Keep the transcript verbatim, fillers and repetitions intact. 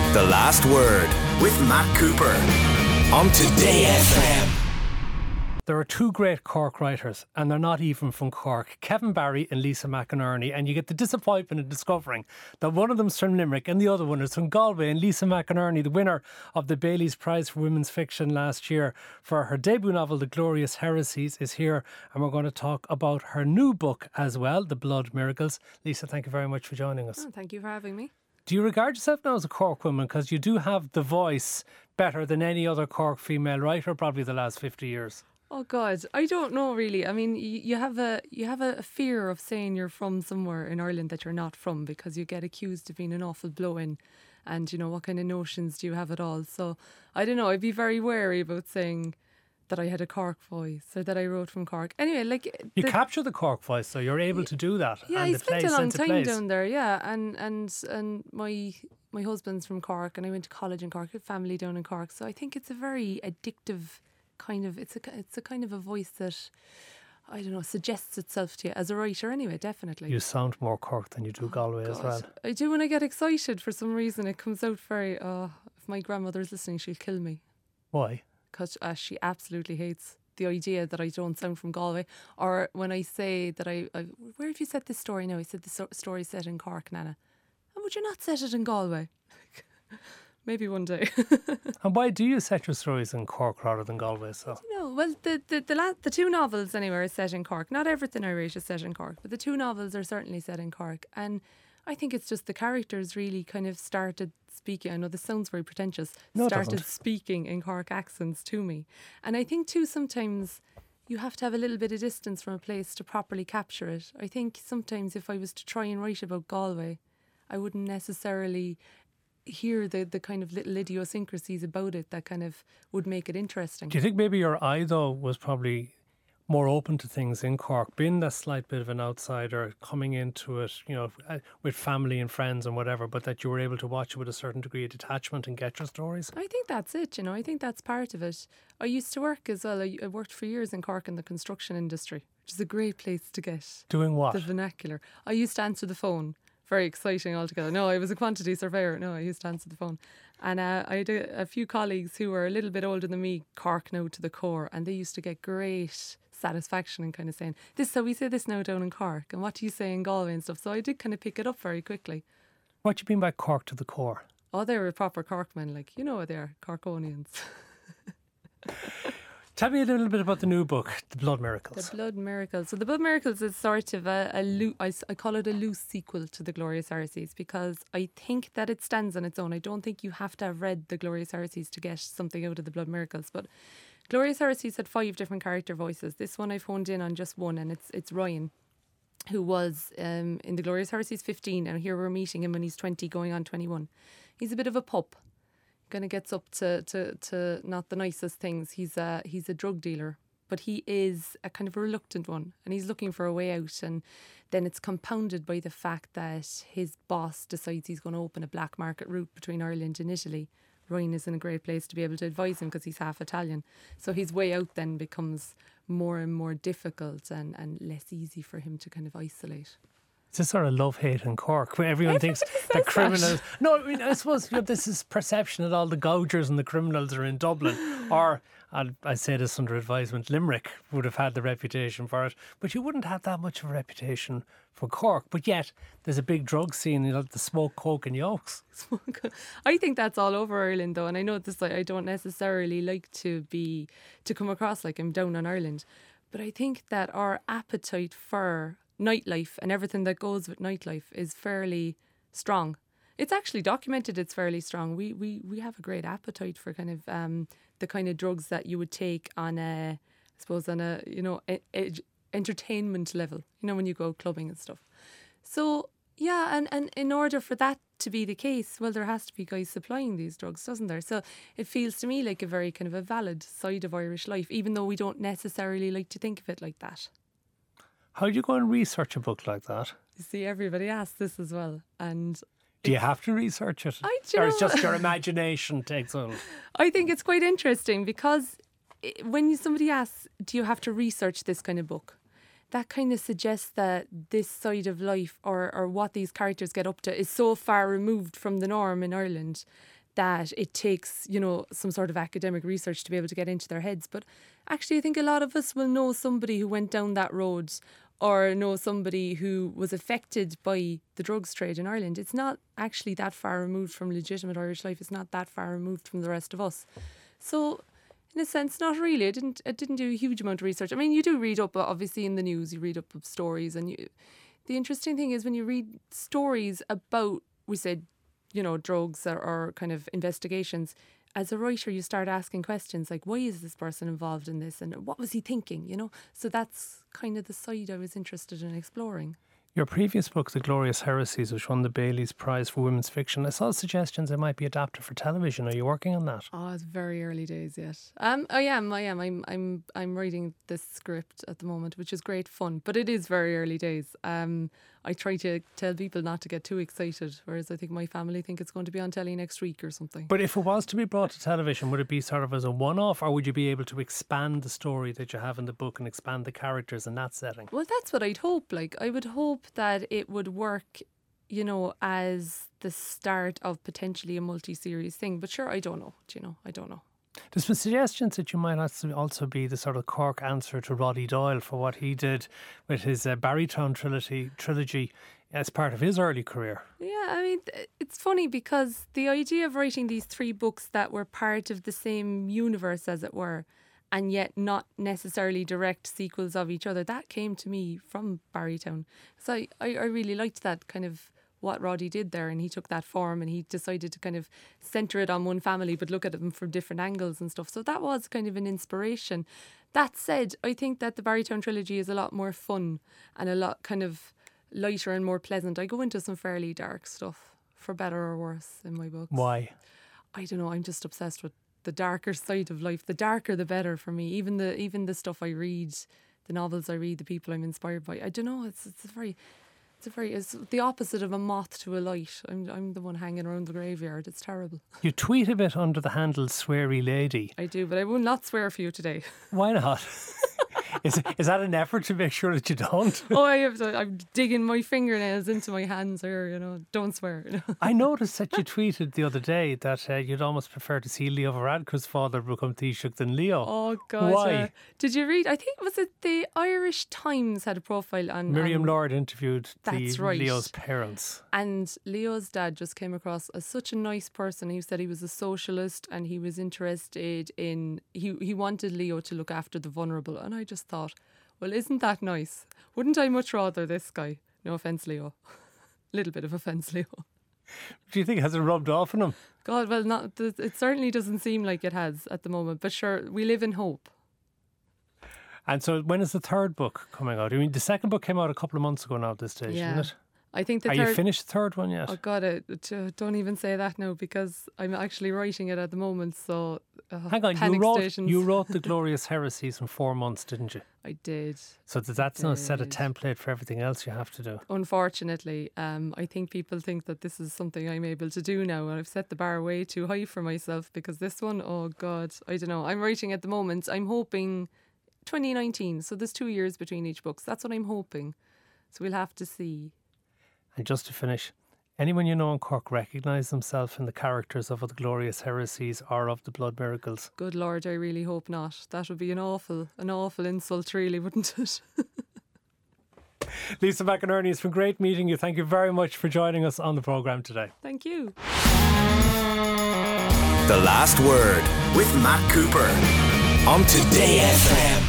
The Last Word with Matt Cooper on Today F M. There are two great Cork writers, and they're not even from Cork, Kevin Barry and Lisa McInerney, and you get the disappointment in discovering that one of them's from Limerick and the other one is from Galway. And Lisa McInerney, the winner of the Bailey's Prize for Women's Fiction last year for her debut novel, The Glorious Heresies, is here, and we're going to talk about her new book as well, The Blood Miracles. Lisa, thank you very much for joining us. Oh, thank you for having me. Do you regard yourself now as a Cork woman? Because you do have the voice better than any other Cork female writer, probably the last fifty years. Oh God, I don't know really. I mean, you, you have a you have a fear of saying you're from somewhere in Ireland that you're not from, because you get accused of being an awful blow-in, and you know, what kind of notions do you have at all? So I don't know. I'd be very wary about saying that I had a Cork voice or that I wrote from Cork. Anyway, like you the, capture the Cork voice, so you're able to do that. Yeah, and I the spent place a long into time place. down there. Yeah, and and and my my husband's from Cork, and I went to college in Cork. I have family down in Cork, so I think it's a very addictive kind of it's a it's a kind of a voice that, I don't know, suggests itself to you as a writer. Anyway, definitely. You sound more Cork than you do Galway God. as well. I do when I get excited for some reason. It comes out very. Oh, if my grandmother's listening, she'll kill me. Why? Because uh, she absolutely hates the idea that I don't sound from Galway, or when I say that I, I where have you set this story now? I said the so- story set in Cork, Nana. And would you not set it in Galway? Maybe one day. And why do you set your stories in Cork rather than Galway? So No, well, the the the, la- the two novels anyway are set in Cork. Not everything I write is set in Cork, but the two novels are certainly set in Cork. And I think it's just the characters really kind of started speaking. I know this sounds very pretentious. No, it started doesn't. speaking in Cork accents to me. And I think too sometimes you have to have a little bit of distance from a place to properly capture it. I think sometimes if I was to try and write about Galway, I wouldn't necessarily hear the, the kind of little idiosyncrasies about it that kind of would make it interesting. do you think maybe your eye though was probably more open to things in Cork, being that slight bit of an outsider coming into it, you know, uh, with family and friends and whatever, but that you were able to watch it with a certain degree of detachment and get your stories? I think that's it, you know, I think that's part of it. I used to work as well, I, I worked for years in Cork in the construction industry, which is a great place to get Doing what? the vernacular. I used to answer the phone. Very exciting altogether. No, I was a quantity surveyor. No, I used to answer the phone. And uh, I had a, a few colleagues who were a little bit older than me, Cork now to the core, and they used to get great satisfaction in kind of saying, this, so we say this now down in Cork, and what do you say in Galway and stuff. So I did kind of pick it up very quickly. What do you mean by Cork to the core? Oh, they were proper Corkmen, like, you know what they are, Corkonians. Tell me a little bit about the new book, The Blood Miracles. The Blood Miracles. So The Blood Miracles is sort of a, a loo- I, s- I call it a loose sequel to The Glorious Heresies, because I think that it stands on its own. I don't think you have to have read The Glorious Heresies to get something out of The Blood Miracles. But Glorious Heresies had five different character voices. This one I've honed in on just one, and it's it's Ryan, who was um, in The Glorious Heresies fifteen, and here we're meeting him when he's twenty, going on twenty-one. He's a bit of a pup. Kind of gets up to, to, to not the nicest things. He's a, he's a drug dealer, but he is a kind of a reluctant one, and he's looking for a way out. And then it's compounded by the fact that his boss decides he's going to open a black market route between Ireland and Italy. Ryan is in a great place to be able to advise him because he's half Italian. So his way out then becomes more and more difficult and, and less easy for him to kind of isolate. It's a sort of love-hate in Cork, where everyone thinks that criminals... No, I mean, I suppose you know, this is perception that all the gougers and the criminals are in Dublin. Or, and I say this under advisement, Limerick would have had the reputation for it. But you wouldn't have that much of a reputation for Cork. But yet, there's a big drug scene, you know, the smoke, coke and yokes. I think that's all over Ireland, though. And I know this, I don't necessarily like to be, to come across like I'm down on Ireland. But I think that our appetite for nightlife and everything that goes with nightlife is fairly strong. It's actually documented it's fairly strong. We we we have a great appetite for kind of um, the kind of drugs that you would take on a, I suppose on a, you know, e- e- entertainment level, you know, when you go clubbing and stuff. So yeah, and, and in order for that to be the case, well, there has to be guys supplying these drugs, doesn't there? So it feels to me like a very kind of a valid side of Irish life, even though we don't necessarily like to think of it like that. How do you go and research a book like that? You see, everybody asks this as well. And do you have to research it? I do. Or it's just your imagination takes on? I think it's quite interesting because when somebody asks, do you have to research this kind of book? That kind of suggests that this side of life or, or what these characters get up to is so far removed from the norm in Ireland that it takes, you know, some sort of academic research to be able to get into their heads. But actually, I think a lot of us will know somebody who went down that road or know somebody who was affected by the drugs trade in Ireland. It's not actually that far removed from legitimate Irish life. It's not that far removed from the rest of us. So, in a sense, not really. I didn't I didn't do a huge amount of research. I mean, you do read up, obviously, in the news, you read up of stories. And you, the interesting thing is when you read stories about, we said, you know, drugs or, or kind of investigations, as a writer, you start asking questions like, why is this person involved in this? And what was he thinking, you know? So that's kind of the side I was interested in exploring. Your previous book, The Glorious Heresies, which won the Bailey's Prize for Women's Fiction, I saw suggestions it might be adapted for television. Are you working on that? Oh, it's very early days yet. Um, I am, I am. I'm, I'm, I'm writing this script at the moment, which is great fun, but it is very early days. Um, I try to tell people not to get too excited, whereas I think my family think it's going to be on telly next week or something. But if it was to be brought to television, would it be sort of as a one-off, or would you be able to expand the story that you have in the book and expand the characters in that setting? Well, that's what I'd hope. Like, I would hope that it would work, you know, as the start of potentially a multi-series thing. But sure, I don't know. Do you know? I don't know. There's been suggestions that you might also be the sort of Cork answer to Roddy Doyle for what he did with his uh, Barrytown trilogy, trilogy as part of his early career. Yeah, I mean, it's funny because the idea of writing these three books that were part of the same universe, as it were, and yet not necessarily direct sequels of each other, that came to me from Barrytown. So I, I, I really liked that kind of what Roddy did there, and he took that form and he decided to kind of centre it on one family but look at them from different angles and stuff. So that was kind of an inspiration. That said, I think that the Barrytown trilogy is a lot more fun and a lot kind of lighter and more pleasant. I go into some fairly dark stuff, for better or worse, in my books. Why? I don't know, I'm just obsessed with the darker side of life. The darker the better for me. Even the even the stuff I read, the novels I read, the people I'm inspired by. I don't know, it's it's a very It's a very it's the opposite of a moth to a light. I'm I'm the one hanging around the graveyard. It's terrible. You tweet a bit under the handle Sweary Lady. I do, but I will not swear for you today. Why not? Is is that an effort to make sure that you don't? Oh, I have to, I'm digging my fingernails into my hands here, you know. Don't swear. You know? I noticed that you tweeted the other day that uh, you'd almost prefer to see Leo Varadkar's father become Taoiseach than Leo. Oh, God. Why? Uh, did you read, I think, was it the Irish Times had a profile on... Miriam um, Lord interviewed the that's right. Leo's parents. And Leo's dad just came across as such a nice person. He said he was a socialist and he was interested in... He, he wanted Leo to look after the vulnerable. And I just thought... Well, isn't that nice? Wouldn't I much rather this guy? No offence, Leo. Little bit of offence, Leo. Do you think has it rubbed off on him? God, well, not. It certainly doesn't seem like it has at the moment. But sure, we live in hope. And so, when is the third book coming out? I mean, the second book came out a couple of months ago now at this stage, Yeah. isn't it? I think the Are third. you finished the third one yet? Oh God, I, don't even say that now because I'm actually writing it at the moment. So uh, Hang on, you panic wrote, stations. you wrote The Glorious Heresies in four months, didn't you? I did. So does that not set a did. template for everything else you have to do? Unfortunately, um, I think people think that this is something I'm able to do now, and I've set the bar way too high for myself because this one, oh God, I don't know. I'm writing at the moment. I'm hoping twenty nineteen. So there's two years between each book. So that's what I'm hoping. So we'll have to see. And just to finish, anyone you know in Cork recognise themselves in the characters of The Glorious Heresies or of The Blood Miracles? Good Lord, I really hope not. That would be an awful, an awful insult, really, wouldn't it? Lisa McInerney, it's been great meeting you. Thank you very much for joining us on the programme today. Thank you. The Last Word with Matt Cooper on Today F M.